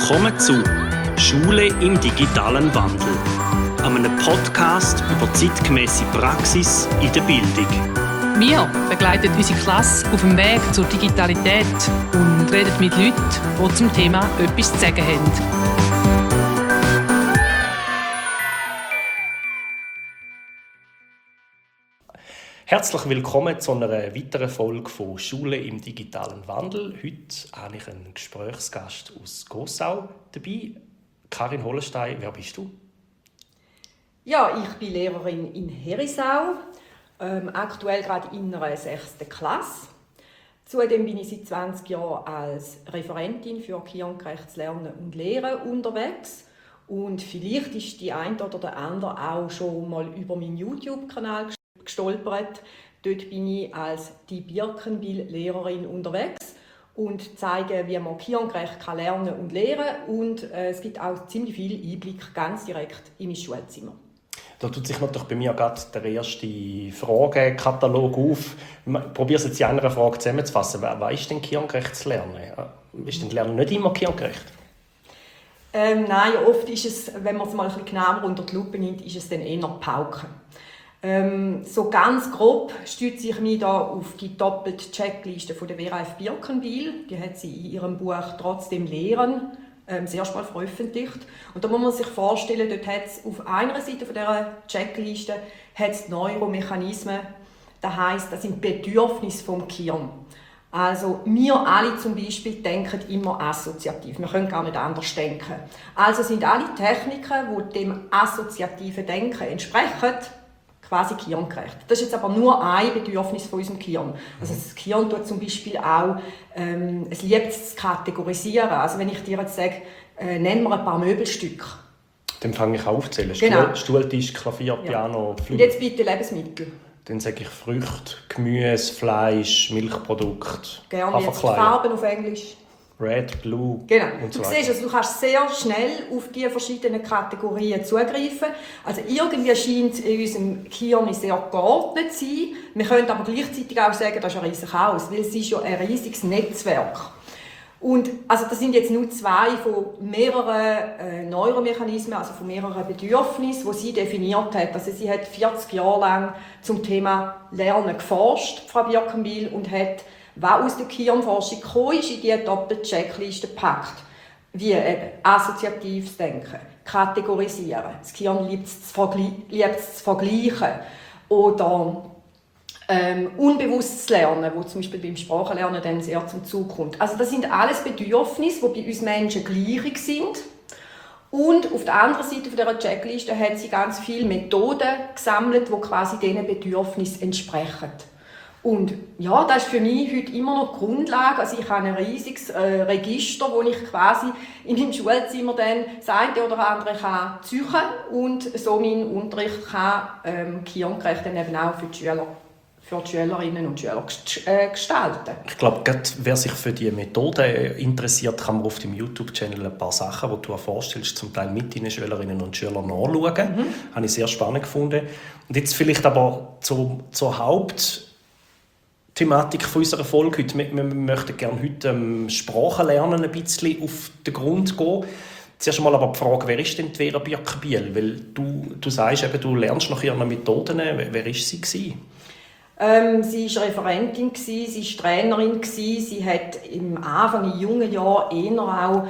Willkommen zu «Schule im digitalen Wandel», einem Podcast über zeitgemäße Praxis in der Bildung. Wir begleiten unsere Klasse auf dem Weg zur Digitalität und reden mit Leuten, die zum Thema etwas zu sagen haben. Herzlich willkommen zu einer weiteren Folge von «Schule im digitalen Wandel». Heute habe ich einen Gesprächsgast aus Gossau dabei. Karin Hollenstein, wer bist du? Ja, ich bin Lehrerin in Herisau, aktuell gerade in einer 6. Klasse. Zudem bin ich seit 20 Jahren als Referentin für kindgerechtes Lernen und Lehren unterwegs. Und vielleicht ist die eine oder der andere auch schon mal über meinen YouTube-Kanal gestolpert. Dort bin ich als die Birkenbiel-Lehrerin unterwegs und zeige, wie man kindgerecht lernen und lehren kann. Und es gibt auch ziemlich viel Einblick ganz direkt in mein Schulzimmer. Da tut sich natürlich bei mir gerade der erste Fragenkatalog auf. Ich probiere es jetzt in einer Frage zusammenzufassen. Was ist denn kindgerechtes Lernen? Ist denn Lernen nicht immer kindgerecht? Nein, oft ist es, wenn man es mal ein bisschen genauer unter die Lupe nimmt, ist es dann eher Pauken. So ganz grob stütze ich mich da auf die doppelte Checkliste von der WRF Birkenbiel. Die hat sie in ihrem Buch «Trotzdem Lehren» sehr spät veröffentlicht. Und da muss man sich vorstellen, dort hat es auf einer Seite von dieser Checkliste hat's Neuromechanismen. Das heisst, das sind Bedürfnisse vom Gehirn. Also wir alle zum Beispiel denken immer assoziativ. Wir können gar nicht anders denken. Also sind alle Techniken, die dem assoziativen Denken entsprechen, quasi gehirngerecht. Das ist jetzt aber nur ein Bedürfnis von unserem Gehirn. Also das Gehirn tut zum Beispiel auch, es liebt es zu kategorisieren. Also wenn ich dir jetzt sage, nenn mir ein paar Möbelstücke. Dann fange ich aufzählen. Genau. Stuhltisch, Klavier, Piano, Flügel. Und jetzt bitte Lebensmittel. Dann sage ich Früchte, Gemüse, Fleisch, Milchprodukte. Gerne jetzt Farben auf Englisch. Red, Blue genau. Und so du weiter. siehst, also, du kannst sehr schnell auf die verschiedenen Kategorien zugreifen. Also irgendwie scheint es in unserem Gehirn sehr geordnet zu sein. Wir können aber gleichzeitig auch sagen, das ist ein riesiges Haus, weil es ist ja ein riesiges Netzwerk. Und also das sind jetzt nur zwei von mehreren Neuromechanismen, also von mehreren Bedürfnissen, die sie definiert hat. Also sie hat 40 Jahre lang zum Thema Lernen geforscht, Frau Birkenbiel, und hat, was aus der Gehirnforschung gekommen ist, in diese Doppel-Checkliste gepackt. Wie eben assoziatives Denken, kategorisieren, das Gehirn liebt es zu vergleichen, oder unbewusstes Lernen, wo zum Beispiel beim Sprachenlernen dann sehr zum Zug kommt. Also das sind alles Bedürfnisse, die bei uns Menschen gleich sind. Und auf der anderen Seite dieser Checkliste hat sie ganz viele Methoden gesammelt, die quasi diesen Bedürfnissen entsprechen. Und ja, das ist für mich heute immer noch die Grundlage. Also ich habe ein riesiges Register, wo ich quasi in meinem Schulzimmer dann das eine oder andere kann ziehen und so meinen Unterricht kann kindgerecht dann eben auch für die Schülerinnen und Schüler gestalten. Ich glaube, wer sich für diese Methode interessiert, kann man auf dem YouTube-Channel ein paar Sachen, die du vorstellst, zum Teil mit deinen Schülerinnen und Schülern nachschauen. Habe ich sehr spannend gefunden. Und jetzt vielleicht aber zur Hauptthematik von unserer Folge heute. Wir möchten gerne heute Sprachenlernen ein bisschen auf den Grund gehen. Zuerst einmal aber die Frage, wer ist denn die Vera Birkenbiel? Weil du sagst eben, du lernst nach ihren Methoden. Wer war sie gewesen? Sie war Referentin, sie war Trainerin, sie hat im Anfang, in jungen Jahren eher auch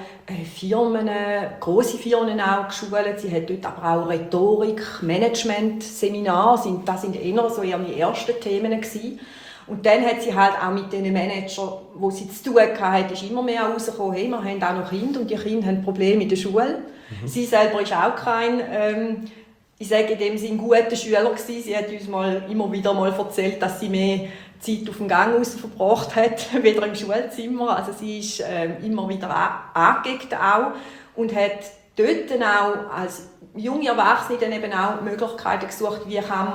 grosse Firmen auch geschult. Sie hat dort aber auch Rhetorik, Management, Seminare, das sind eher so ihre ersten Themen gewesen. Und dann hat sie halt auch mit den Managern, die sie zu tun hatte, ist immer mehr herausgekommen, hey, wir haben auch noch Kinder und die Kinder haben Probleme in der Schule. Sie selber ist auch kein ich sage in dem Sinne, guter Schüler gewesen. Sie hat uns immer wieder mal erzählt, dass sie mehr Zeit auf dem Gang raus verbracht hat, weder im Schulzimmer. Also sie ist immer wieder angeeckt auch und hat dort dann auch als junge Erwachsene dann eben auch Möglichkeiten gesucht, wie kann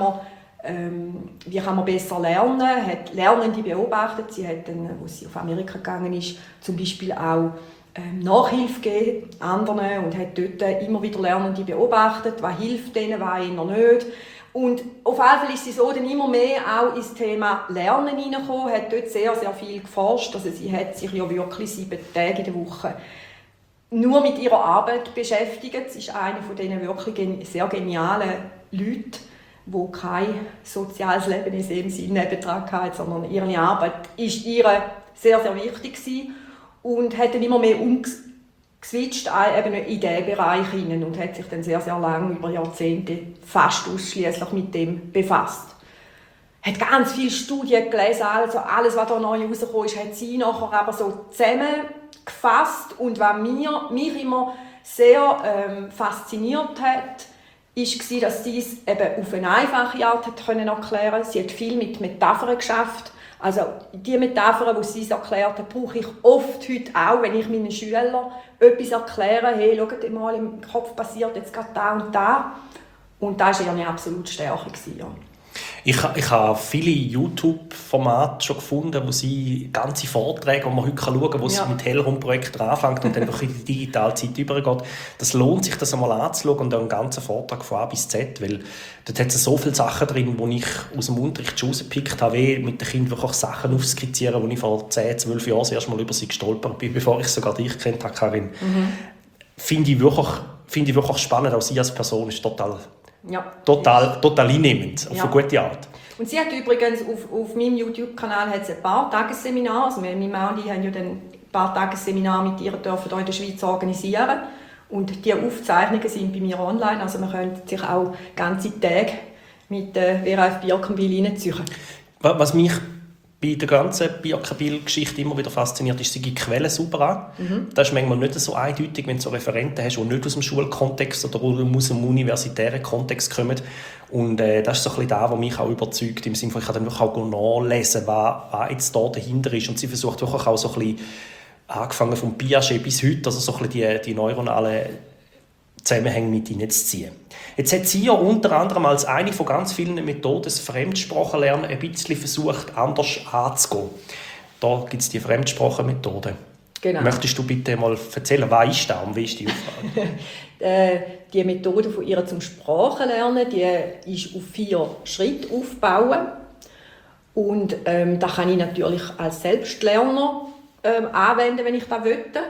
man besser lernen, hat Lernende beobachtet. Sie hat dann, als sie auf Amerika gegangen ist, zum Beispiel auch Nachhilfe gegeben anderen und hat dort immer wieder Lernende beobachtet, was hilft denen, was ihnen nicht. Und auf jeden Fall ist sie so dann immer mehr auch ins Thema Lernen hineingekommen, hat dort sehr, sehr viel geforscht. Also sie hat sich ja wirklich 7 Tage in der Woche nur mit ihrer Arbeit beschäftigt. Sie ist eine von diesen wirklich sehr genialen Leuten, die kein soziales Leben in dem Sinne nebenan hatten, sondern ihre Arbeit ist ihr sehr, sehr wichtig gewesen und hat dann immer mehr umgeswitcht eben in diesen Bereich hinein und hat sich dann sehr, sehr lange, über Jahrzehnte, fast ausschließlich mit dem befasst. Hat ganz viele Studien gelesen, also alles, was da neu rausgekommen ist, hat sie nachher aber so zusammengefasst. Und was mich immer sehr fasziniert hat, war, dass sie es eben auf eine einfache Art erklären konnte. Sie hat viel mit Metaphern geschafft. Also die Metaphern, die sie erklärt hat, brauche ich oft heute auch, wenn ich meinen Schülern etwas erkläre. Hey, schaut mal, im Kopf passiert jetzt gerade da und da. Und das war ihre absolute Stärke. Ja. Ich habe viele YouTube-Formate schon gefunden, wo sie ganze Vorträge, die man heute schauen kann, wo sie mit Hellrum-Projekten anfängt und dann einfach in die digitale Zeit übergeht. Das lohnt sich, das einmal anzuschauen und einen ganzen Vortrag von A bis Z, weil dort hat es so viele Sachen drin, die ich aus dem Unterricht schon rausgepickt habe, wie mit den Kindern wirklich Sachen aufskizzieren, die ich vor 10, 12 Jahren das erste Mal über sie gestolpert bin, bevor ich sogar dich kennt habe, Karin. Finde ich wirklich spannend, auch sie als Person ist total einnehmend, auf eine gute Art. Und sie hat übrigens auf meinem YouTube-Kanal ein paar Tagesseminare, also meine Mann und ich haben ja dann ein paar Tagesseminare mit ihr dürfen hier in der Schweiz organisieren. Und die Aufzeichnungen sind bei mir online, also man könnte sich auch ganze Tage mit Vera F. Birkenbiel reinziehen. Was mich bei der ganzen Birkenbiel-Geschichte immer wieder fasziniert, ist, sie gibt Quellen super an. Das ist manchmal nicht so eindeutig, wenn du so Referenten hast, die nicht aus dem Schulkontext oder aus dem universitären Kontext kommen. Und das ist so ein bisschen das, was mich auch überzeugt, im Sinne von, ich kann dann wirklich auch nachlesen, was jetzt da dahinter ist. Und sie versucht wirklich auch so ein bisschen, angefangen vom Piaget bis heute, also so ein bisschen die neuronalen Zusammenhänge mit hineinzuziehen. Jetzt hat sie ja unter anderem als eine von ganz vielen Methoden das Fremdsprachenlernen ein bisschen versucht, anders anzugehen. Da gibt es die Fremdsprachenmethode. Genau. Möchtest du bitte mal erzählen, was ist das und wie ist die Aufgabe? Die Methode von ihr zum Sprachenlernen, die ist auf 4 Schritte aufbauen. Und da kann ich natürlich als Selbstlerner anwenden, wenn ich das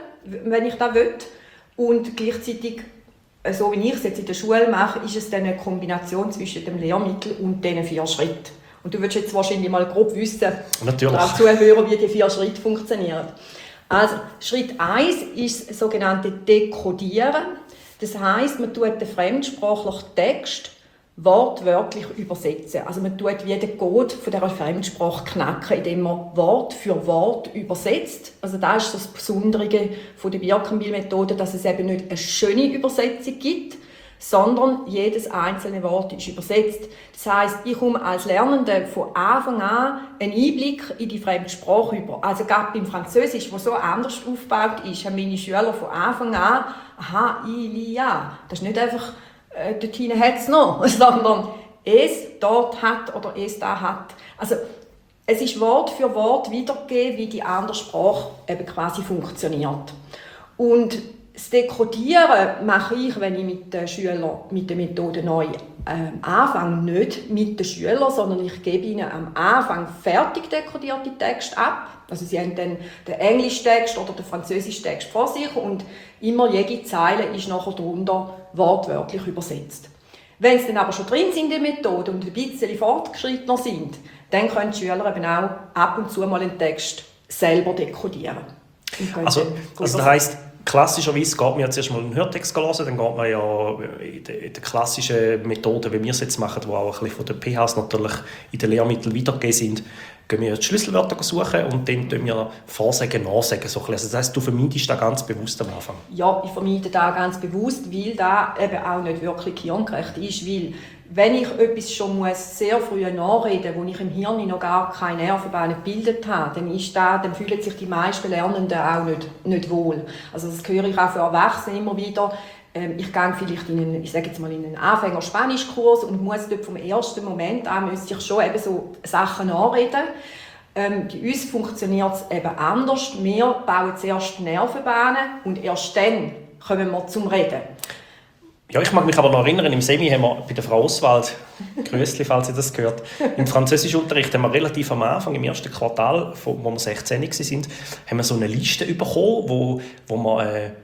will. Und gleichzeitig, so wie ich es jetzt in der Schule mache, ist es dann eine Kombination zwischen dem Lehrmittel und diesen 4 Schritten. Und du würdest jetzt wahrscheinlich mal grob wissen, als Zuhörer, wie die 4 Schritte funktionieren. Also, Schritt 1 ist das sogenannte Dekodieren. Das heisst, man tut den fremdsprachlichen Text wortwörtlich übersetzen. Also man tut wie den Code von dieser Fremdsprache knacken, indem man Wort für Wort übersetzt. Also das ist das Besondere von der Birkenbiel-Methode, dass es eben nicht eine schöne Übersetzung gibt, sondern jedes einzelne Wort ist übersetzt. Das heisst, ich komme als Lernende von Anfang an einen Einblick in die Fremdsprache über. Also gerade beim Französisch, das so anders aufgebaut ist, haben meine Schüler von Anfang an «Aha, il y a». Das ist nicht einfach «Dort hinten hat es noch», sondern «Es dort hat» oder «Es da hat». Also es ist Wort für Wort wiedergegeben, wie die andere Sprache eben quasi funktioniert. Und das Dekodieren mache ich, wenn ich mit den Schülern mit der Methode neu anfange, nicht mit den Schülern, sondern ich gebe ihnen am Anfang fertig dekodierte Texte ab. Also sie haben dann den Englischtext oder den Französischtext vor sich und immer jede Zeile ist nachher darunter wortwörtlich übersetzt. Wenn sie dann aber schon drin sind in der Methode und ein bisschen fortgeschrittener sind, dann können die Schüler eben auch ab und zu mal einen Text selber dekodieren. Also das heisst, klassischerweise geht man ja zuerst mal einen Hörtext hören, dann geht man ja in der klassischen Methode, wie wir es jetzt machen, die auch ein bisschen von den PHs natürlich in den Lehrmitteln wiedergegeben sind, gehen wir die Schlüsselwörter suchen und dann tun wir Vorsagen, Nachsagen. So also das heisst, du vermeidest das ganz bewusst am Anfang? Ja, ich vermeide das ganz bewusst, weil das eben auch nicht wirklich hirngerecht ist, weil wenn ich etwas schon sehr früh nachreden muss, wo ich im Hirn noch gar keine Nervenbahnen gebildet habe, dann fühlen sich die meisten Lernenden auch nicht wohl. Also das höre ich auch für Erwachsene immer wieder. Ich gehe vielleicht in einen Anfänger-Spanischkurs und muss dort vom ersten Moment an müsste ich schon eben so Sachen nachreden. Bei uns funktioniert es eben anders. Wir bauen zuerst Nervenbahnen und erst dann kommen wir zum Reden. Ja, ich mag mich aber noch erinnern, im Semi haben wir bei der Frau Oswald, Grüßli, falls ihr das gehört, im Französischunterricht haben wir relativ am Anfang, im ersten Quartal, wo wir 16 waren, haben wir so eine Liste bekommen, wo wir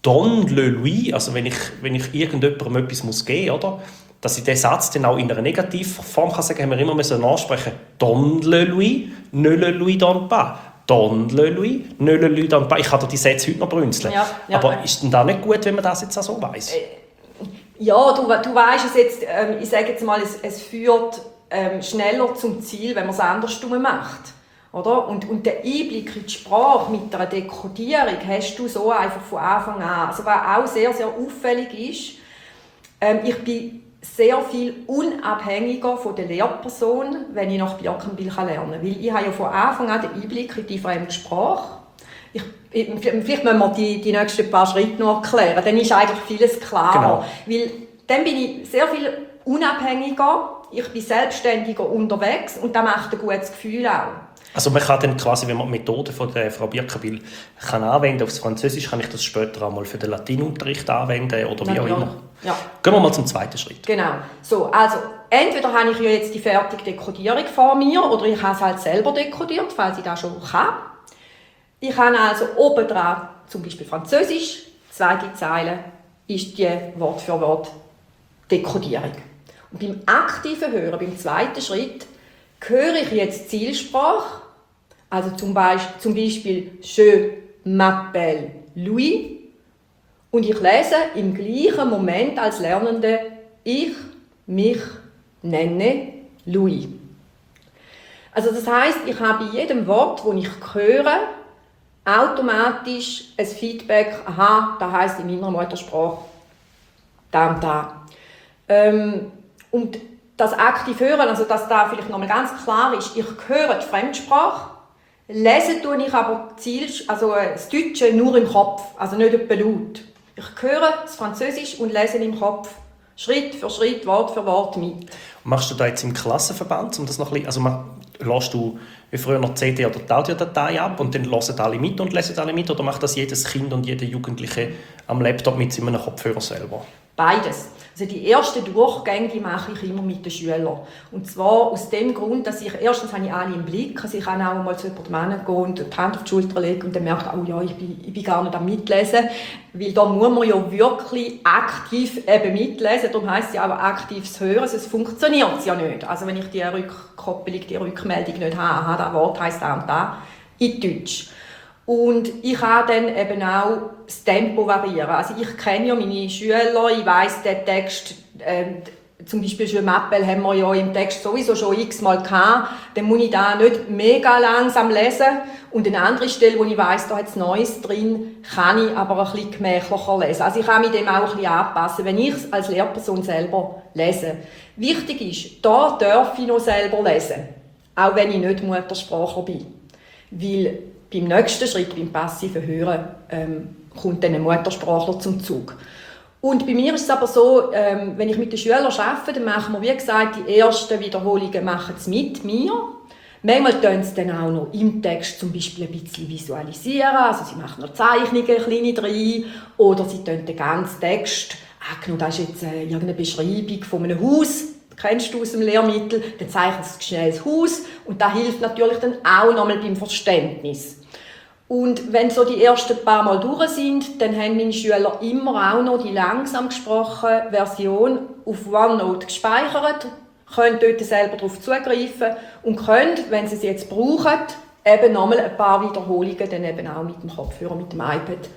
«Donne le lui», also wenn ich irgendjemandem etwas geben muss, oder? Dass ich diesen Satz dann auch in einer Negativform kann sagen, haben wir immer ansprechen, «Donne le lui, ne le lui donne pas». «Donne le lui, ne le lui donne pas». Ich kann dir die Sätze heute noch brünzeln. Ja, aber ist denn das nicht gut, wenn man das jetzt auch so weiss? Ja, du weisst es jetzt, ich sage jetzt mal, es führt schneller zum Ziel, wenn man es andersrum macht. Oder? Und der Einblick in die Sprache mit einer Dekodierung hast du so einfach von Anfang an. Also was auch sehr, sehr auffällig ist, ich bin sehr viel unabhängiger von der Lehrperson, wenn ich nach Birkenbiel lernen kann. Weil ich habe ja von Anfang an den Einblick in die fremde Sprache. Vielleicht müssen wir die nächsten paar Schritte noch erklären, dann ist eigentlich vieles klarer. Genau. Weil dann bin ich sehr viel unabhängiger, ich bin selbstständiger unterwegs und das macht ein gutes Gefühl auch. Also man kann dann quasi, wenn man die Methode von der Frau Birkenbiel anwenden aufs Französisch, kann ich das später auch mal für den Latinunterricht anwenden oder wie auch immer. Ja. Gehen wir mal zum zweiten Schritt. Genau. So, also entweder habe ich ja jetzt die fertige Dekodierung vor mir oder ich habe es halt selber dekodiert, falls ich das schon kann. Ich habe also oben dran, zum Beispiel Französisch, zweite Zeile ist die Wort für Wort Dekodierung. Und beim aktiven Hören, beim zweiten Schritt, höre ich jetzt Zielsprache, also zum Beispiel «Je m'appelle Louis» und ich lese im gleichen Moment als Lernende «Ich mich nenne Louis». Also das heisst, ich habe bei jedem Wort, das ich höre, automatisch ein Feedback, aha, das heisst in meiner Muttersprache da und da. Und das aktiv Hören, also dass da vielleicht nochmal ganz klar ist, ich höre die Fremdsprache, lese tue ich aber das Deutsche nur im Kopf, also nicht etwa laut. Ich höre das Französisch und lese im Kopf Schritt für Schritt, Wort für Wort mit. Und machst du das jetzt im Klassenverband, um das noch ein bisschen, also lässt du wie früher noch CD oder die Audiodatei ab und dann hören alle mit und lesen alle mit, oder macht das jedes Kind und jeder Jugendliche am Laptop mit seinem Kopfhörer selber? Beides. Also die ersten Durchgänge die mache ich immer mit den Schülern. Und zwar aus dem Grund, dass erstens habe ich alle im Blick, also ich kann auch mal zu jemandem gehen und die Hand auf die Schulter legen und dann merke ich, oh ja, ich bin gar nicht am Mitlesen, weil da muss man ja wirklich aktiv eben mitlesen, darum heisst es ja auch aktives Hören, sonst funktioniert es ja nicht. Also wenn ich die Rückkoppelung, die Rückmeldung nicht habe, aha, das Wort heisst da und da, in Deutsch. Und ich kann dann eben auch das Tempo variieren. Also ich kenne ja meine Schüler, ich weiss, den Text, zum Beispiel «Je m'appelle» haben wir ja im Text sowieso schon x-mal gehabt. Dann muss ich da nicht mega langsam lesen. Und eine andere Stelle, wo ich weiss, da hat es Neues drin, kann ich aber ein bisschen gemächlicher lesen. Also ich kann mich dem auch ein bisschen anpassen, wenn ich es als Lehrperson selber lese. Wichtig ist, da darf ich noch selber lesen. Auch wenn ich nicht Muttersprachler bin. Weil beim nächsten Schritt, beim passiven Hören, kommt dann ein Muttersprachler zum Zug. Und bei mir ist es aber so, wenn ich mit den Schülern arbeite, dann machen wir, wie gesagt, die ersten Wiederholungen machen sie mit mir. Manchmal tun sie dann auch noch im Text zum Beispiel ein bisschen visualisieren, also sie machen noch Zeichnungen, kleine rein, oder sie tun den ganzen Text, das ist jetzt irgendeine Beschreibung von einem Haus, kennst du aus dem Lehrmittel, dann zeichnen sie schnell das Haus und das hilft natürlich dann auch nochmal beim Verständnis. Und wenn so die ersten paar Mal durch sind, dann haben meine Schüler immer auch noch die langsam gesprochene Version auf OneNote gespeichert, können dort selber darauf zugreifen und können, wenn sie es jetzt brauchen, eben nochmal ein paar Wiederholungen dann eben auch mit dem Kopfhörer, mit dem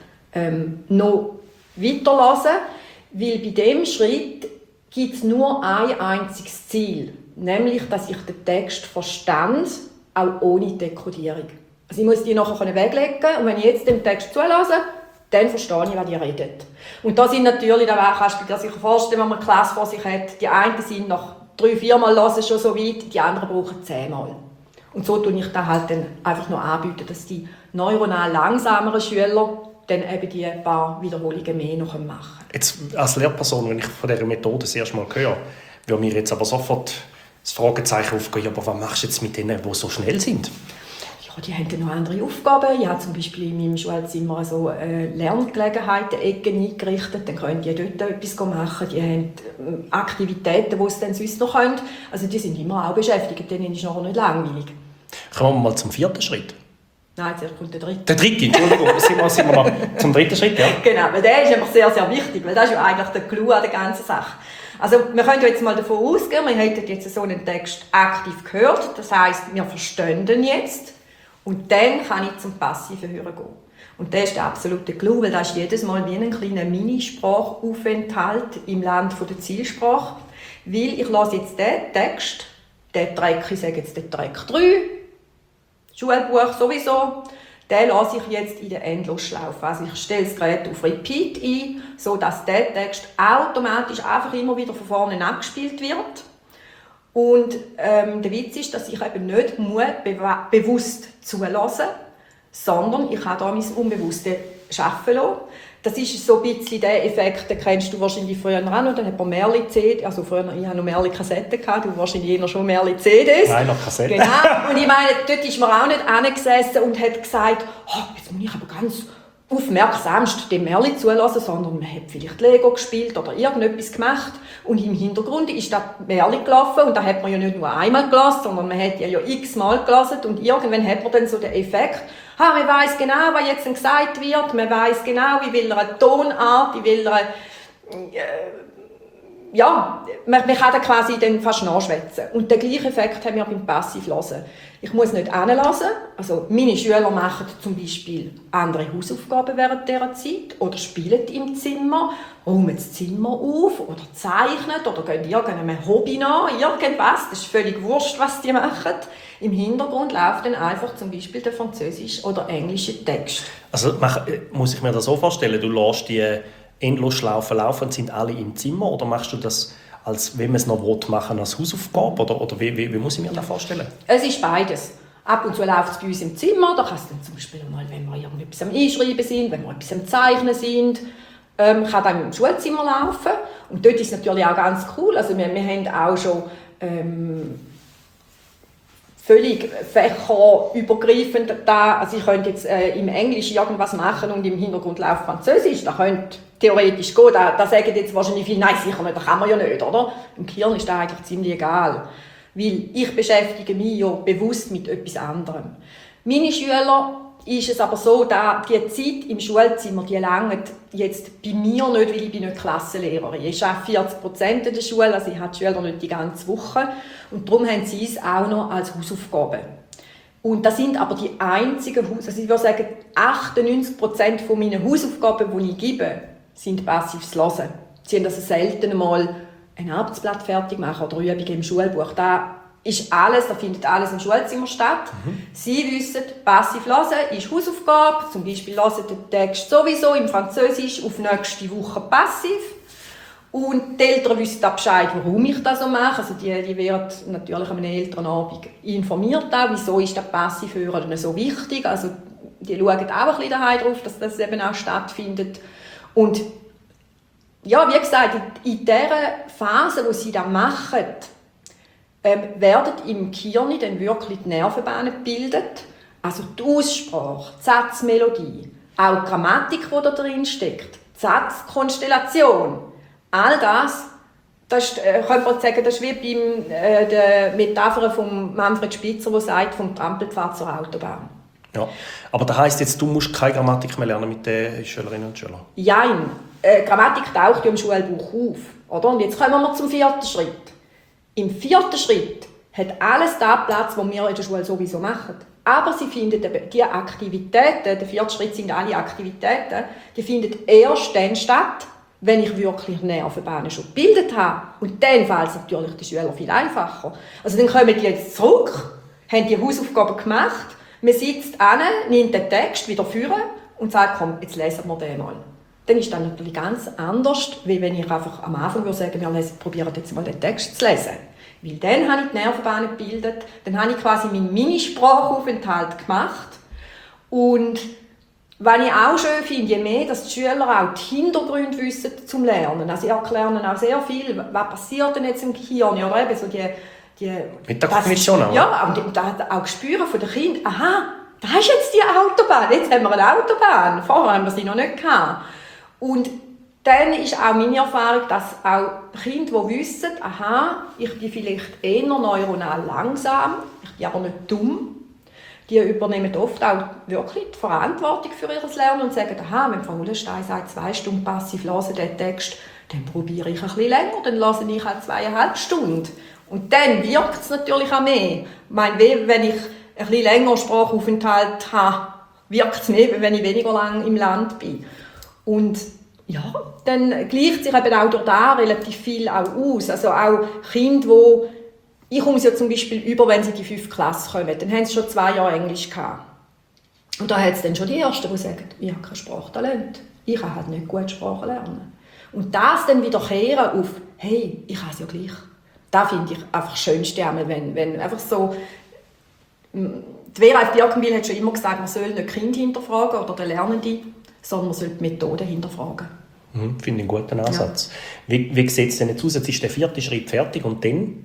iPad noch weiterhören, weil bei diesem Schritt gibt es nur ein einziges Ziel, nämlich, dass ich den Text verstehe, auch ohne Dekodierung. Also ich muss die nachher weglegen und wenn ich jetzt den Text zulasse, dann verstehe ich, was die reden. Und da sind natürlich, da kannst du dir sicher vorstellen, wenn man eine Klasse vor sich hat, die einen sind nach 3-4 Mal hören schon so weit, die anderen brauchen 10 Mal. Und so tue ich da halt dann einfach noch anbieten, dass die neuronal langsameren Schüler dann eben die paar Wiederholungen mehr noch machen können. Jetzt als Lehrperson, wenn ich von dieser Methode das erste Mal höre, würde mir jetzt aber sofort das Fragezeichen aufgehen, aber was machst du jetzt mit denen, die so schnell sind? Ja, die haben dann noch andere Aufgaben. Ich habe zum Beispiel in meinem Schulzimmer so Lerngelegenheiten-Ecken eingerichtet. Dann können die dort etwas machen. Die haben Aktivitäten, die sie dann sonst noch können. Also die sind immer auch beschäftigt, denen ist nachher nicht langweilig. Kommen wir mal zum vierten Schritt. Nein, zuerst kommt der dritte. Der dritte, Entschuldigung, sind wir noch zum dritten Schritt, ja? Genau, weil der ist einfach sehr, sehr wichtig, weil das ist ja eigentlich der Clou an der ganzen Sache. Also wir können jetzt mal davon ausgehen, wir hätten jetzt so einen Text aktiv gehört, das heisst, wir verstehen den jetzt und dann kann ich zum passiven Hören gehen. Und das ist der absolute Clou, weil das ist jedes Mal wie ein kleiner Minisprachaufenthalt im Land der Zielsprache. Weil ich lasse jetzt den Text, den Track, ich sage jetzt den Track 3, Schulbuch sowieso, den lasse ich jetzt in der Endlosschlaufe. Also ich stelle das Gerät auf Repeat ein, sodass der Text automatisch einfach immer wieder von vorne abgespielt wird. Und der Witz ist, dass ich eben nicht bewusst zulassen, sondern ich kann da mein Unbewusste arbeiten lassen. Das ist so ein bisschen der Effekt, den kennst du wahrscheinlich früher auch noch. Dann hat man mehrere CDs, also früher, ich hatte noch mehrere Kassetten, du wahrscheinlich eher schon mehrere CDs. Nein, noch Kassetten. Genau, und ich meine, dort ist man auch nicht angesessen und hat gesagt, jetzt muss ich aber ganz aufmerksamst dem Märchen zulassen, sondern man hat vielleicht Lego gespielt oder irgendetwas gemacht und im Hintergrund ist das Märchen gelaufen und da hat man ja nicht nur einmal gelassen, sondern man hat ja x-mal gelassen und irgendwann hat man dann so den Effekt, man weiss genau, was jetzt gesagt wird, man weiss genau, in welcher Tonart, in welcher man kann dann quasi dann fast nachschwätzen. Und den gleichen Effekt haben wir beim Passivlesen. Ich muss nicht hinlassen. Also meine Schüler machen zum Beispiel andere Hausaufgaben während dieser Zeit oder spielen im Zimmer, räumen das Zimmer auf oder zeichnen oder gehen irgendeinem Hobby nach, irgendwas. Das ist völlig wurscht, was die machen. Im Hintergrund läuft dann einfach zum Beispiel der französische oder englische Text. Also muss ich mir das so vorstellen, du lässt die Endlosschlaufen laufen und sind alle im Zimmer oder machst du das, als wenn man es noch machen will, als Hausaufgabe? Oder wie muss ich mir das vorstellen? Es ist beides. Ab und zu läuft es bei uns im Zimmer, da kann es dann zum Beispiel mal, wenn wir irgendetwas am Einschreiben sind, wenn wir etwas am Zeichnen sind, kann dann im Schulzimmer laufen. Und dort ist es natürlich auch ganz cool. Also wir haben auch schon völlig fächerübergreifend da. Also ich könnte jetzt im Englisch irgendwas machen und im Hintergrund läuft Französisch. Das könnte theoretisch gehen. Da sagen jetzt wahrscheinlich viele, nein, sicher nicht, das kann man ja nicht, oder? Im Gehirn ist das eigentlich ziemlich egal. Weil ich beschäftige mich ja bewusst mit etwas anderem. Meine Schüler ist es aber so, dass die Zeit im Schulzimmer, die langt jetzt bei mir nicht, weil ich bin nicht Klassenlehrerin. Ich arbeite 40% in der Schule, also ich habe die Schüler nicht die ganze Woche. Und darum haben sie es auch noch als Hausaufgaben. Und das sind aber die einzigen also ich würde sagen, 98% von meinen Hausaufgaben, die ich gebe, sind passives Hören. Sie haben also selten mal ein Arbeitsblatt fertig machen oder Übungen im Schulbuch. Da findet alles im Schulzimmer statt. Sie wissen, passiv hören ist Hausaufgabe. Zum Beispiel hören den Text sowieso im Französisch auf nächste Woche passiv. Und die Eltern wissen auch Bescheid, warum ich das so mache. Also die werden natürlich an einem Elternabend informiert, auch, wieso ist das Passivhören so wichtig. Also die schauen auch ein bisschen daheim drauf, dass das eben auch stattfindet. Und ja, wie gesagt, in dieser Phase, wo sie das machen, werden im Gehirn dann wirklich die Nervenbahnen gebildet. Also die Aussprache, die Satzmelodie, auch die Grammatik, die da drin steckt, die Satzkonstellation. All das ist, könnte man sagen, das ist wie bei der Metapher von Manfred Spitzer, der sagt, vom Trampelpfad zur Autobahn. Ja, aber das heisst jetzt, du musst keine Grammatik mehr lernen mit den Schülerinnen und Schülern? Nein, Grammatik taucht ja im Schulbuch auf. Oder? Und jetzt kommen wir zum 4. Schritt. Im 4. Schritt hat alles den Platz, den wir in der Schule sowieso machen. Aber sie finden die Aktivitäten, der 4. Schritt sind alle Aktivitäten, die finden erst dann statt, wenn ich wirklich Nervenbahnen schon gebildet habe. Und dann fällt es natürlich den Schülern viel einfacher. Also dann kommen die jetzt zurück, haben die Hausaufgaben gemacht, man sitzt an, nimmt den Text wieder vor und sagt, komm, jetzt lesen wir den mal. Dann ist das natürlich ganz anders, wie wenn ich einfach am Anfang würde sagen, wir probieren jetzt mal den Text zu lesen. Weil dann habe ich die Nervenbahnen gebildet, dann habe ich quasi meinen Minisprachaufenthalt gemacht. Und was ich auch schön finde, je mehr, dass die Schüler auch die Hintergründe wissen zum Lernen. Also ich erkläre auch sehr viel, was passiert denn jetzt im Gehirn, oder eben so die Metakognition auch. Ja, und auch spüren von den Kindern, aha, da ist jetzt die Autobahn, jetzt haben wir eine Autobahn, vorher haben wir sie noch nicht gehabt. Und dann ist auch meine Erfahrung, dass auch Kinder, die wissen, aha, ich bin vielleicht eher neuronal langsam, ich bin aber nicht dumm, die übernehmen oft auch wirklich die Verantwortung für ihr Lernen und sagen, aha, wenn Frau Ullenstein sagt, 2 Stunden passiv hören den Text, dann probiere ich ein bisschen länger, dann lasse ich halt 2,5 Stunden. Und dann wirkt es natürlich auch mehr. Ich meine, wenn ich ein bisschen länger Sprachaufenthalt habe, wirkt es mehr, wenn ich weniger lang im Land bin. Und ja, dann gleicht sich eben auch durch da relativ viel auch aus. Also auch Kinder, die ich komme ja zum Beispiel über, wenn sie in die 5. Klasse kommen, dann haben sie schon 2 Jahre Englisch gehabt. Und da hat es dann schon die Ersten, die sagen, ich habe kein Sprachtalent, ich kann halt nicht gut Sprachen lernen. Und das dann wieder kehren auf, hey, ich habe es ja gleich. Das finde ich einfach das Schönste, wenn einfach so... Die Vera Birkenbiel hat schon immer gesagt, man soll nicht die Kinder hinterfragen oder den Lernenden, sondern man soll die Methoden hinterfragen. Finde ich einen guten Ansatz. Ja. Wie sieht es denn jetzt aus? Jetzt ist der 4. Schritt fertig und dann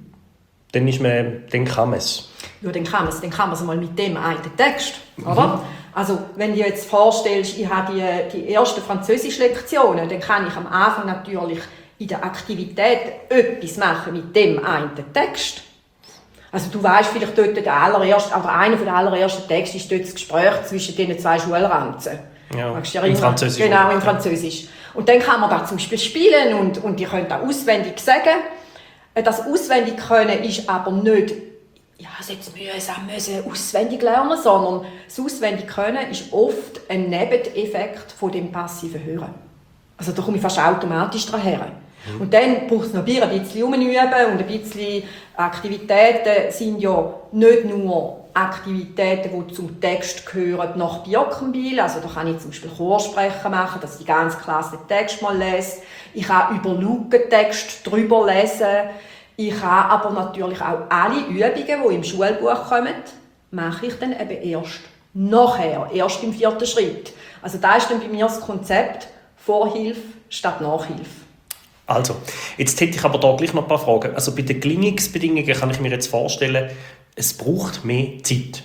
kann man es. Ja, dann kann man es mal mit dem einen Text, oder? Also, wenn du dir jetzt vorstellst, ich habe die ersten Französisch-Lektionen, dann kann ich am Anfang natürlich in der Aktivität etwas machen mit dem einen Text. Also du weißt vielleicht dort einer der allerersten Texte ist dort das Gespräch zwischen diesen 2 Schulranzen. Ja, im Französisch. Genau, im Französisch. Und dann kann man da zum Beispiel spielen und die können da auswendig sagen. Das auswendig können ist aber nicht, ja, jetzt müssen auswendig lernen, sondern das auswendig können ist oft ein Nebeneffekt von dem passiven Hören. Also da komme ich fast automatisch daran her. Und dann braucht es noch ein bisschen umüben und ein bisschen Aktivitäten sind ja nicht nur Aktivitäten, die zum Text gehören nach Birkenbiel. Also da kann ich zum Beispiel Chorsprechen machen, dass ich die ganze Klasse den Text mal lese. Ich kann über Lukentext drüber lesen. Ich kann aber natürlich auch alle Übungen, die im Schulbuch kommen, mache ich dann eben erst nachher, erst im 4. Schritt. Also da ist dann bei mir das Konzept Vorhilfe statt Nachhilfe. Also, jetzt hätte ich aber da gleich noch ein paar Fragen. Also bei den Gelingungsbedingungen kann ich mir jetzt vorstellen, es braucht mehr Zeit.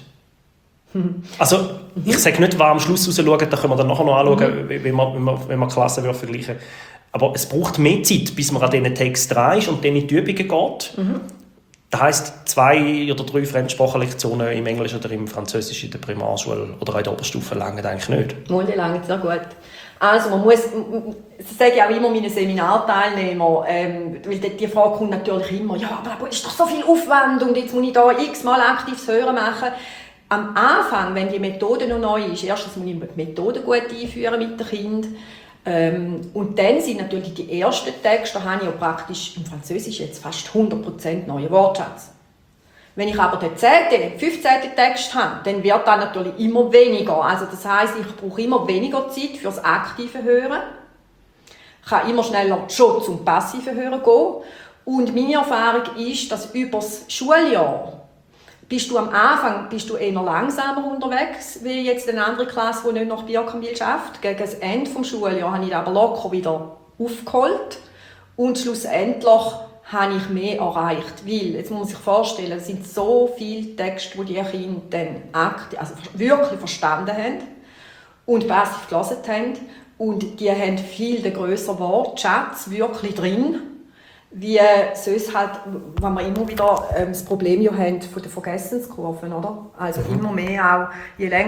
Also, ich sage nicht, was am Schluss rausschauen, da können wir dann nachher noch anschauen, wenn wir Klassen vergleichen. Aber es braucht mehr Zeit, bis man an diesen Text dran ist und dann in die Übungen geht. Das heisst, 2 oder 3 Fremdsprachenlektionen im Englisch oder im Französisch in der Primarschule oder in der Oberstufe langen eigentlich nicht. Die langen sehr gut. Also man muss, das sage ich auch immer meinen Seminarteilnehmern, weil die Frage kommt natürlich immer, ja, aber ist doch so viel Aufwand und jetzt muss ich da x-mal aktives Hören machen. Am Anfang, wenn die Methode noch neu ist, erstens muss ich die Methode gut einführen mit den Kindern. Und dann sind natürlich die ersten Texte, da habe ich ja praktisch im Französisch jetzt fast 100% neuen Wortschatz. Wenn ich aber den 10., 15. Text habe, dann wird das natürlich immer weniger. Also das heisst, ich brauche immer weniger Zeit für das aktive Hören. Ich kann immer schneller schon zum passiven Hören gehen. Und meine Erfahrung ist, dass über das Schuljahr bist du am Anfang eher langsamer unterwegs, wie jetzt eine andere Klasse, die nicht nach Birkenbiel schafft. Gegen das Ende des Schuljahres habe ich aber locker wieder aufgeholt. Und schlussendlich habe ich mehr erreicht. Weil, jetzt muss man sich vorstellen, es sind so viele Texte, die Kinder dann wirklich verstanden haben und passiv gelesen haben. Und die haben viel den grösseren Wortschatz wirklich drin, wie sonst halt, wenn wir immer wieder das Problem haben von den Vergessenskurven, oder? Also immer mehr auch,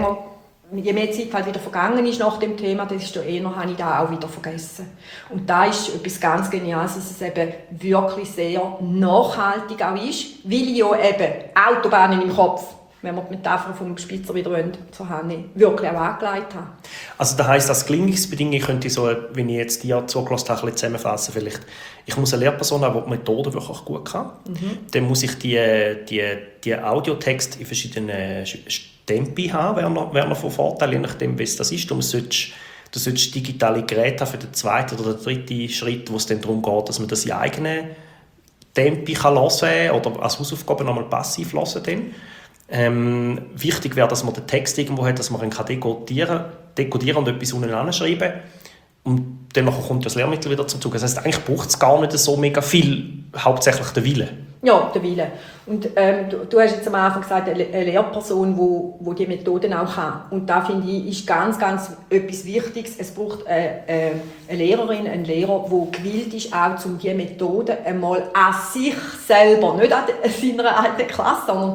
je mehr Zeit halt wieder vergangen ist nach dem Thema, desto eher habe ich das auch wieder vergessen. Und da ist etwas ganz Geniales, dass es eben wirklich sehr nachhaltig auch ist, weil ich ja eben Autobahnen im Kopf, wenn wir die Metapher vom Spitzer wieder zur Hand nehmen, wirklich auch angelegt habe. Also das heisst, als Gelingungsbedingung könnte ich so, wenn ich jetzt dir zugelassen habe, ein bisschen zusammenfassen vielleicht. Ich muss eine Lehrperson haben, die die Methode wirklich gut kann. Dann muss ich die Audiotexte in verschiedenen Tempi haben, wäre noch von Vorteil, je nachdem, wie es das ist. Du solltest digitale Geräte haben für den 2. oder den 3. Schritt, wo es dann darum geht, dass man das in eigenen Tempi hören kann oder als Hausaufgabe nochmal passiv hören kann. Wichtig wäre, dass man den Text irgendwo hat, dass man ihn dekodieren und etwas unten anschreiben kann. Und dann kommt das Lehrmittel wieder zum Zug. Das heisst, eigentlich braucht es gar nicht so mega viel, hauptsächlich den Willen. Ja, der Wille. Und du hast jetzt am Anfang gesagt, eine Lehrperson, die die Methoden auch kann. Und da finde ich, ist ganz, ganz etwas Wichtiges. Es braucht eine Lehrerin, einen Lehrer, der gewillt ist, auch diese Methoden einmal an sich selber, nicht an seiner alten Klasse, sondern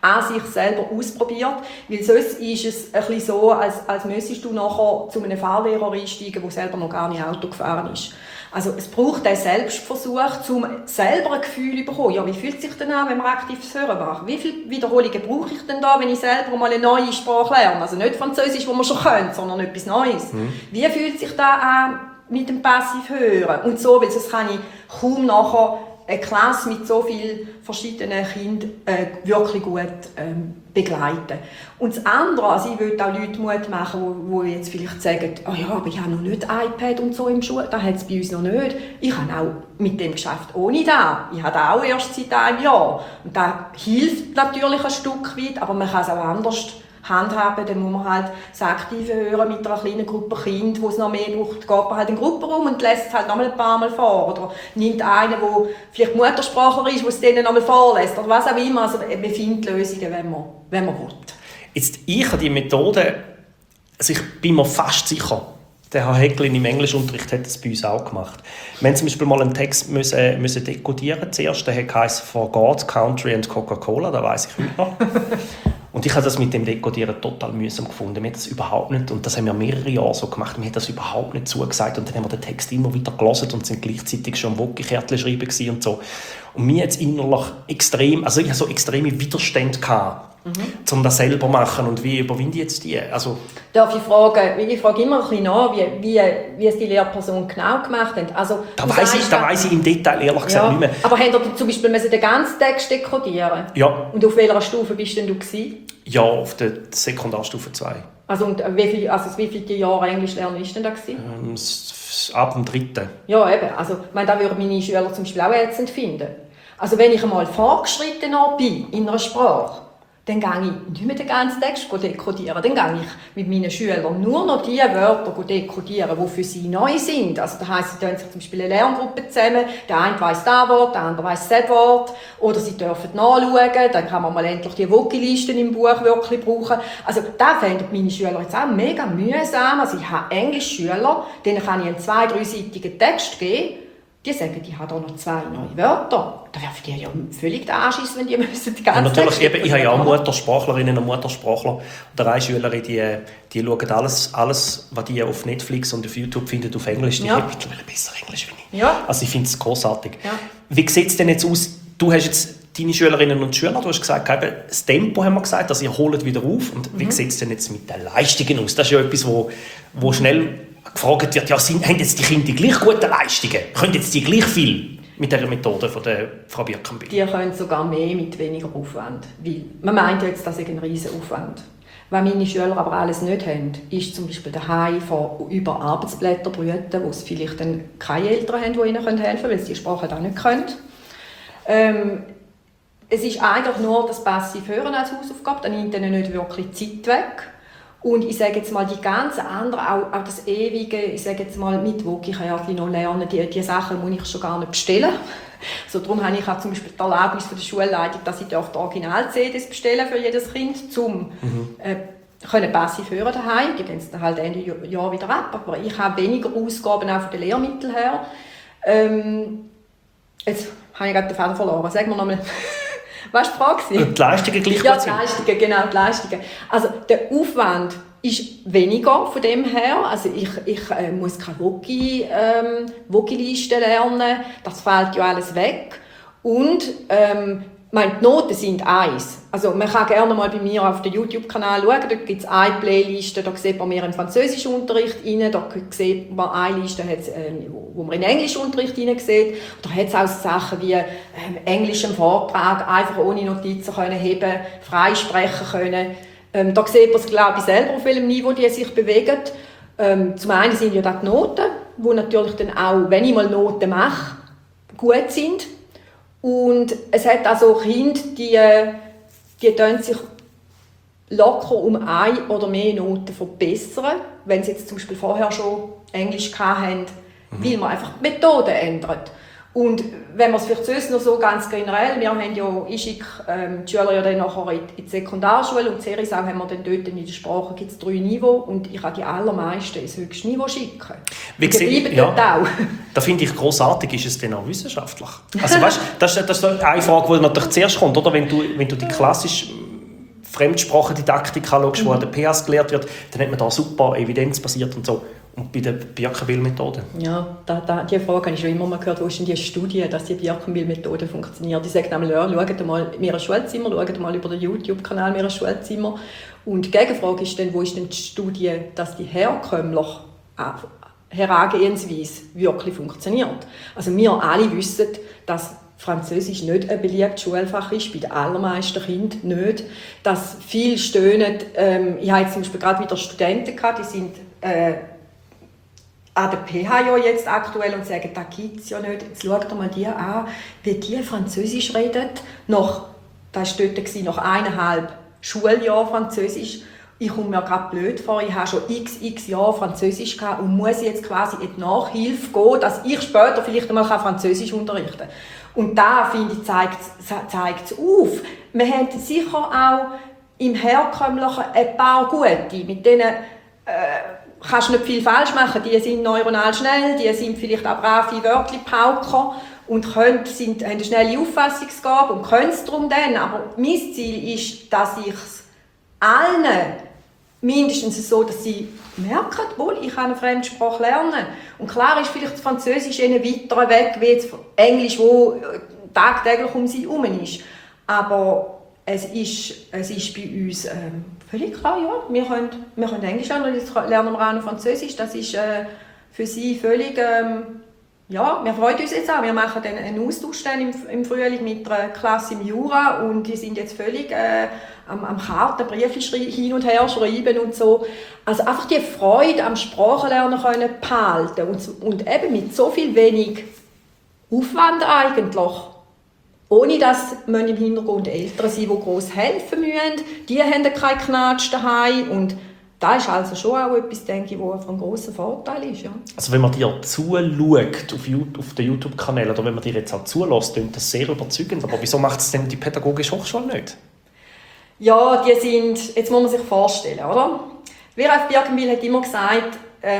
an sich selber ausprobiert, weil sonst ist es ein bisschen so, als müsstest du nachher zu einem Fahrlehrer einsteigen, der selber noch gar nicht Auto gefahren ist. Also es braucht einen Selbstversuch, um selber ein Gefühl zu bekommen. Ja, wie fühlt es sich denn an, wenn man aktives Hören macht? Wie viele Wiederholungen brauche ich denn da, wenn ich selber mal eine neue Sprache lerne? Also nicht Französisch, das man schon kennt, sondern etwas Neues. Wie fühlt sich das an mit dem Passivhören? Und so, weil sonst kann ich kaum nachher eine Klasse mit so vielen verschiedenen Kindern wirklich gut begleiten. Und das andere, also ich würde auch Leute Mut machen, die jetzt vielleicht sagen, oh ja, aber ich habe noch nicht iPad und so im Schule, das hat es bei uns noch nicht. Ich habe auch mit dem geschafft ohne das. Ich habe das auch erst seit einem Jahr. Und das hilft natürlich ein Stück weit, aber man kann es auch anders handhaben, dann muss man halt das aktive Hören mit einer kleinen Gruppe Kinder, wo es noch mehr braucht, geht man halt in Gruppenraum und lässt es halt noch mal ein paar Mal vor. Oder nimmt einen, der vielleicht Muttersprachler ist, der es denen noch mal vorlässt. Oder was auch immer. Also man findet Lösungen, wenn man will. Jetzt, ich habe die Methode, also ich bin mir fast sicher, der Herr Hecklin im Englischunterricht hat das bei uns auch gemacht. Wir haben zum Beispiel mal einen Text müssen dekodieren. Zuerst, der heisst «For God, Country and Coca-Cola», das weiss ich heute noch. Und ich habe das mit dem Dekodieren total mühsam gefunden. Mir hat das überhaupt nicht, und das haben wir mehrere Jahre so gemacht, mir hat das überhaupt nicht zugesagt. Und dann haben wir den Text immer wieder gelesen und sind gleichzeitig schon am Wokikärtchen schreiben und so. Und mir jetzt innerlich extrem, also ich hatte so extreme Widerstände gehabt, um das selber zu machen. Und wie überwinde ich jetzt die? Also, darf ich fragen, ich frage immer ein bisschen nach, wie es die Lehrperson genau gemacht hat. Also, da weiss ich im Detail ehrlich gesagt nicht mehr. Aber habt ihr zum Beispiel den ganzen Text dekodieren? Ja. Und auf welcher Stufe bist denn du gewesen? Ja, auf der Sekundarstufe 2. Also, und wie viele Jahre Englisch lernen ist denn da gewesen? Ab dem 3. Ja, eben. Also, ich meine, da würden meine Schüler zum Beispiel auch ätzend finden. Also, wenn ich einmal fortgeschrittener bin in einer Sprache, dann gehe ich nicht mehr den ganzen Text dekodieren. Dann gehe ich mit meinen Schülern nur noch die Wörter dekodieren, die für sie neu sind. Also das heisst, sie tun sich zum Beispiel eine Lerngruppe zusammen. Der eine weiss das Wort, der andere weiss das Wort. Oder sie dürfen nachschauen. Dann kann man mal endlich die Wokilisten im Buch wirklich brauchen. Also das fänden meine Schüler jetzt auch mega mühsam. Also ich habe Englischschüler, denen kann ich einen 2-3-seitigen Text geben. Die sagen, ich habe da noch 2 neue Wörter. Da wäre für die ja völlig der Anschiss, wenn die müssen die ganze Zeit... Natürlich, eben, ich habe ja auch Muttersprachlerinnen und Muttersprachler. Und eine Schülerin, die schauen alles, was die auf Netflix und auf YouTube finden, auf Englisch. Die haben mittlerweile besser Englisch wie ich. Ja. Also ich finde es großartig. Ja. Wie sieht es denn jetzt aus? Du hast jetzt deine Schülerinnen und Schüler, du hast gesagt, das Tempo haben wir gesagt, also ihr holt wieder auf. Und wie sieht es denn jetzt mit den Leistungen aus? Das ist ja etwas, wo schnell gefragt wird, ja, haben jetzt die Kinder die gleich gute Leistungen? Können jetzt die gleich viel mit dieser Methode von der Frau Birkenbiel? Die können sogar mehr mit weniger Aufwand. Weil man meint jetzt, das ist ein riesen Aufwand. Was meine Schüler aber alles nicht haben, ist zum Beispiel daheim über Arbeitsblätter brüten, wo es vielleicht dann keine Eltern haben, die ihnen helfen können, weil sie die Sprache auch nicht können. Es ist eigentlich nur das passive Hören als Hausaufgabe, dann nimmt ihnen nicht wirklich Zeit weg. Und ich sage jetzt mal, die ganzen anderen, auch das ewige, ich sage jetzt mal, mit Wokikärtchen noch lernen, die Sachen muss ich schon gar nicht bestellen. Also darum habe ich auch zum Beispiel die Erlaubnis von der Schulleitung, dass ich die Original-CDs bestellen für jedes Kind, um können passiv hören daheim. Die gehen es dann halt Ende Jahr wieder ab. Aber ich habe weniger Ausgaben auch von den Lehrmitteln her. Jetzt habe ich gerade den Faden verloren. Sagen wir nochmal. Was war die Frage? Die Leistungen gleich gut sind? Ja, die Leistungen, genau, die Leistungen. Also der Aufwand ist weniger von dem her. Also ich muss keine Wokilisten lernen. Das fällt ja alles weg. Und die Noten sind 1. Also man kann gerne mal bei mir auf den YouTube-Kanal schauen. Da gibt es eine Playliste, da sieht man mehr im Französischunterricht rein. Da sieht man eine Liste, wo man in Englischunterricht rein sieht. Da hat es auch Sachen wie Englisch im Vortrag, einfach ohne Notizen können heben, frei sprechen können. Da sieht man es, glaube ich, selber, auf welchem Niveau die sich bewegen. Zum einen sind ja das die Noten, die natürlich dann auch, wenn ich mal Noten mache, gut sind. Und es hat also Kinder, die tun sich locker um 1 oder mehr Noten verbessern, wenn sie jetzt zum Beispiel vorher schon Englisch hatten, weil man einfach die Methode ändert. Und wenn man es vielleicht sonst noch so ganz generell, wir haben ja, ich schicke die Schüler ja dann nachher in die Sekundarschule und Serisau haben wir dann dort in der Sprache gibt es 3 Niveaus und ich kann die allermeisten ins höchste Niveau schicken. Wie gesagt, ja, das finde ich grossartig, ist es denn auch wissenschaftlich? Also weißt, das ist eine Frage, die natürlich zuerst kommt, oder? Wenn du die klassische Fremdsprachendidaktik anschaust, wo an den PHs gelehrt wird, dann hat man da super evidenzbasiert und so. Und bei der Birkenbiel-Methode? Ja, diese Frage habe ich schon immer mal gehört, wo ist denn die Studie, dass die Birkenbiel-Methode funktioniert. Die sagt einmal, ja, schaut mal in ihrem Schulzimmer, schaut mal über den YouTube-Kanal in ihrem Schulzimmer. Und die Gegenfrage ist dann, wo ist denn die Studie, dass die herkömmliche Herangehensweise wirklich funktioniert. Also wir alle wissen, dass Französisch nicht ein beliebtes Schulfach ist, bei den allermeisten Kindern nicht. Dass viele stöhnen, ich habe jetzt zum Beispiel gerade wieder Studenten gehabt, die sind an der PH ja jetzt aktuell und sagen, das gibt es ja nicht. Jetzt schaut mal die an, wie die Französisch reden. Das war dort nach 1,5 Schuljahren Französisch. Ich komme mir gerade blöd vor, ich habe schon x Jahre Französisch gehabt und muss jetzt quasi in die Nachhilfe gehen, dass ich später vielleicht einmal Französisch unterrichten kann. Und da, finde ich, zeigt es auf. Wir haben sicher auch im Herkömmlichen ein paar Gute, mit denen kannst du nicht viel falsch machen. Die sind neuronal schnell, die sind vielleicht auch brave Wörtli-Pauker und haben eine schnelle Auffassungsgabe und können es darum dann. Aber mein Ziel ist, dass ich es allen mindestens so, dass sie merken, wohl, ich kann eine Fremdsprache lernen. Und klar ist vielleicht das Französisch einen weiteren Weg, wie jetzt Englisch, wo tagtäglich um sie herum ist. Aber es ist bei uns völlig klar, ja, wir können Englisch lernen und jetzt lernen wir auch noch Französisch. Das ist für sie völlig, ja, wir freuen uns jetzt auch. Wir machen dann einen Austausch im Frühling mit einer Klasse im Jura und die sind jetzt völlig am Karten, Briefe hin und her schreiben und so. Also einfach die Freude am Sprachenlernen können behalten und eben mit so viel wenig Aufwand eigentlich. Ohne dass man im Hintergrund Eltern sind, die gross helfen müssen. Die haben keinen Knatsch daheim. Und das ist also schon auch etwas, denke ich, was von grossem Vorteil ist. Ja. Also wenn man dir zuschaut auf den YouTube-Kanälen oder wenn man dir jetzt auch zulässt, klingt das sehr überzeugend. Aber wieso macht es denn die Pädagogische Hochschule nicht? Ja, die sind, jetzt muss man sich vorstellen, oder? Viraf Birkenbiel hat immer gesagt,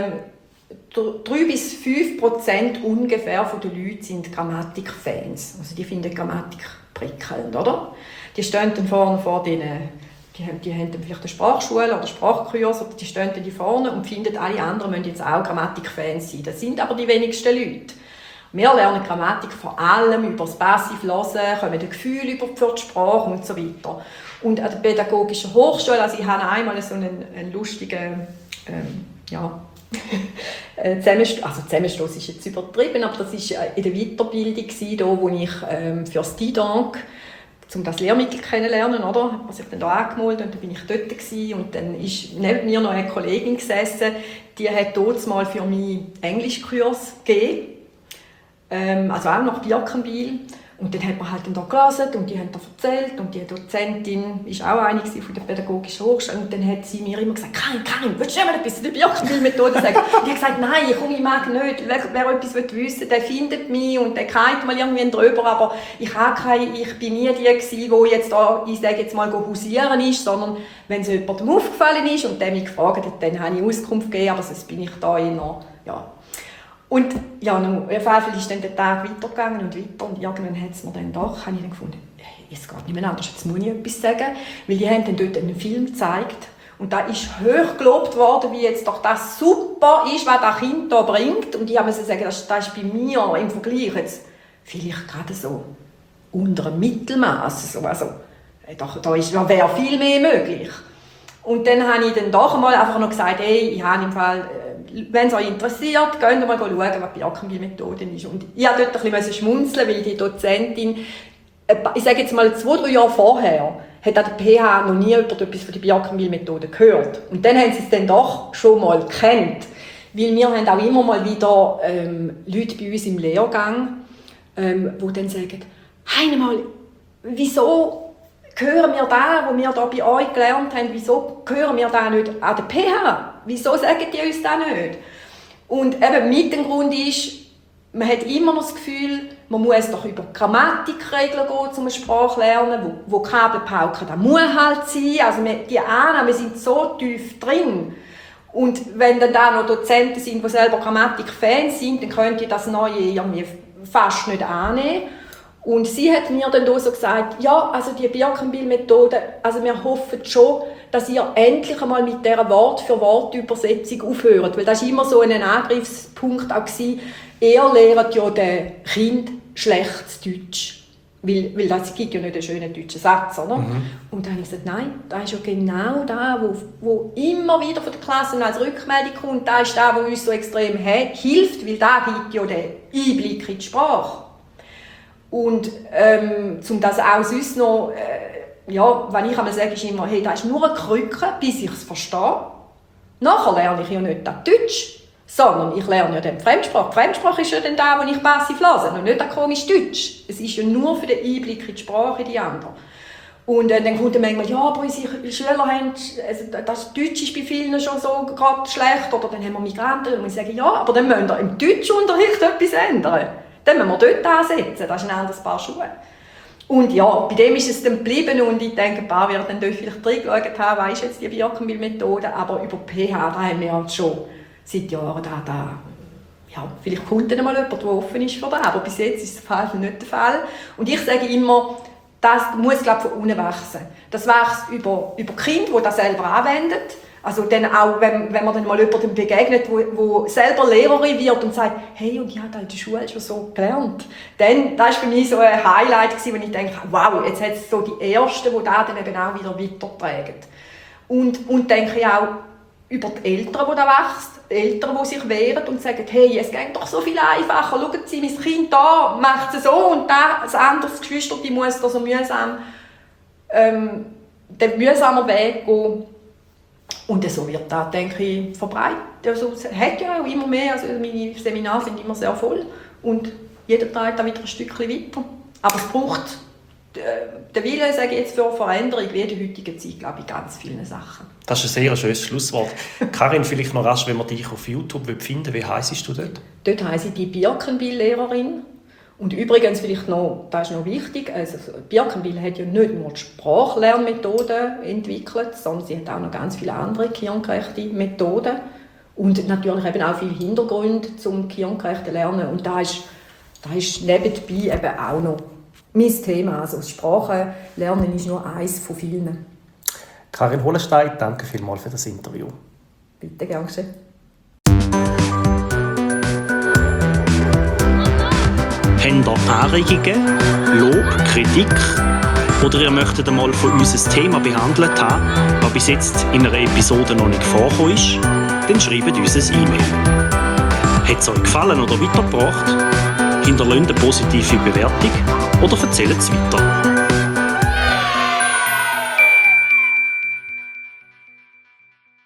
3-5% ungefähr von den Leuten sind Grammatikfans. Also die finden Grammatik prickelnd, oder? Die stehen dann vorne vor denen, die haben dann vielleicht eine Sprachschule oder Sprachkurs, oder die stehen dann vorne und finden, alle anderen müssen jetzt auch Grammatikfans sein. Das sind aber die wenigsten Leute. Wir lernen Grammatik vor allem über das passive Hören, kommen ein Gefühl über die Sprache und so weiter. Und an der Pädagogischen Hochschule, also ich habe einmal so einen lustigen, Zusammenstoß ist jetzt übertrieben, aber das war in der Weiterbildung, da, wo ich für das DIDANC, um das Lehrmittel kennenlernen, oder? Hat man sich dann da angemeldet und dann bin ich dort gewesen, und dann ist neben mir noch eine Kollegin gesessen, die hat dort mal für mich Englischkurs gegeben, also auch nach Birkenbiel. Und dann hat man halt da gelesen und die haben da erzählt und die Dozentin war auch eine von der Pädagogischen Hochschule und dann hat sie mir immer gesagt, Karin, willst du mal etwas zu der Birkenbiel-Methode sagen? Und ich habe gesagt, nein, ich mag nicht, wer etwas wissen will, der findet mich und der kennt mal irgendwie drüber, aber ich bin nie die gewesen, die jetzt da, ich sage jetzt mal, hausieren ist, sondern wenn es jemandem aufgefallen ist und der mich gefragt hat, dann habe ich Auskunft gegeben, aber sonst bin ich da eher, ja. Und ja, auf jeden Fall ist dann der Tag weitergegangen und irgendwann hat es mir dann doch, habe ich dann gefunden, es geht nicht mehr anders, jetzt muss ich etwas sagen, weil die haben dann dort einen Film gezeigt und da ist hoch gelobt worden, wie jetzt doch das super ist, was das Kind da bringt, und ich habe sagen, das ist bei mir im Vergleich jetzt vielleicht gerade so unter dem Mittelmaß, also da wäre viel mehr möglich. Und dann habe ich dann doch mal einfach noch gesagt, hey, ich habe im Fall, wenn es euch interessiert, geht mal schauen, was die Birkenbiel-Methode ist. Und ich musste dort ein bisschen schmunzeln, weil die Dozentin, ich sage jetzt mal 2-3 Jahre vorher, hat an der PH noch nie etwas von der Birkenbiel-Methode gehört. Und dann haben sie es dann doch schon mal gekannt. Weil wir haben auch immer mal wieder Leute bei uns im Lehrgang, die dann sagen, einmal, wieso hören wir da, wo wir da bei euch gelernt haben, wieso hören wir da nicht an der PH? Wieso sagen die uns das nicht? Und eben mit dem Grund ist, man hat immer noch das Gefühl, man muss doch über Grammatikregeln gehen, um eine Sprache zu lernen, Vokabelpauken, das muss halt sein. Also die Annahmen sind so tief drin. Und wenn dann da noch Dozenten sind, die selber Grammatikfans sind, dann könnt ihr das Neue irgendwie fast nicht annehmen. Und sie hat mir dann so gesagt, ja, also die Birkenbiel-Methode, also wir hoffen schon, dass ihr endlich einmal mit dieser Wort-für-Wort-Übersetzung aufhört. Weil das war immer so ein Angriffspunkt auch gewesen. Ihr lehrt ja den Kind schlechtes Deutsch. Weil das gibt ja nicht einen schönen deutschen Satz, oder? Und dann habe ich gesagt, nein, das ist ja genau das, wo immer wieder von der Klasse als Rückmeldung kommt. Das ist das, was uns so extrem hilft, weil das gibt ja den Einblick in die Sprache. Und um das auch sonst noch, wenn ich einmal sage, ist immer, hey, das ist nur eine Krücke, bis ich es verstehe. Nachher lerne ich ja nicht das Deutsch, sondern ich lerne ja dann die Fremdsprache. Die Fremdsprache ist ja dann da, wo ich passiv lese, und nicht das komische Deutsch. Es ist ja nur für den Einblick in die Sprache, in die andere. Und dann kommt dann manchmal, ja, aber unsere Schüler haben, also das Deutsch ist bei vielen schon so gerade schlecht, oder dann haben wir Migranten, und ich sage, ja, aber dann müssen wir im Deutschunterricht etwas ändern. Dann müssen wir dort ansetzen, das ist ein anderes Paar Schuhe. Und ja, bei dem ist es dann geblieben, und ich denke, ein paar werden dann dort vielleicht reingeschaut haben, was ist jetzt die Birkenbiel-Methode, aber über PH, da haben wir halt schon seit Jahren ja, vielleicht kommt dann mal jemand, der offen ist für das, aber bis jetzt ist das nicht der Fall. Und ich sage immer, das muss, glaube ich, von unten wachsen. Das wächst über Kinder, die das selber anwenden. Also dann auch, wenn man dann mal jemandem begegnet, wo selber Lehrerin wird und sagt, hey, und ich habe in der Schule schon so gelernt. Dann, das war für mich so ein Highlight, wo ich denke, wow, jetzt hat es so die Ersten, die das dann eben auch wieder weitertragen. Und denke ich auch über die Eltern, die da wächst, die Eltern, die sich wehren und sagen, hey, es geht doch so viel einfacher, schauen Sie, mein Kind da macht es so und das andere Geschwister, die muss da so mühsam den mühsamen Weg gehen. Und so wird das, denke ich, verbreitet. Also, es hat ja auch immer mehr, also meine Seminare sind immer sehr voll und jeder trägt da wieder ein Stückchen weiter. Aber es braucht den Willen, sage ich jetzt, für Veränderung wie in der heutigen Zeit, glaube ich, ganz viele Sachen. Das ist ein sehr schönes Schlusswort. Karin, vielleicht noch rasch, wenn man dich auf YouTube finden will, wie heisst du dort? Dort heisse ich die Birkenbiel-Lehrerin. Und übrigens, vielleicht noch, das ist noch wichtig, also Birkenbiel hat ja nicht nur die Sprachlernmethoden entwickelt, sondern sie hat auch noch ganz viele andere gehirngerechte Methoden und natürlich eben auch viele Hintergründe zum gehirngerechten Lernen. Und da ist nebenbei eben auch noch mein Thema. Also das Sprachenlernen ist nur eines von vielen. Karin Holenstein, danke vielmals für das Interview. Bitte, gern geschehen. Habt ihr Anregungen, Lob, Kritik oder ihr möchtet einmal von uns ein Thema behandelt haben, das bis jetzt in einer Episode noch nicht vorgekommen ist, dann schreibt uns ein E-Mail. Hat es euch gefallen oder weitergebracht? Hinterlasst eine positive Bewertung oder erzählt es weiter.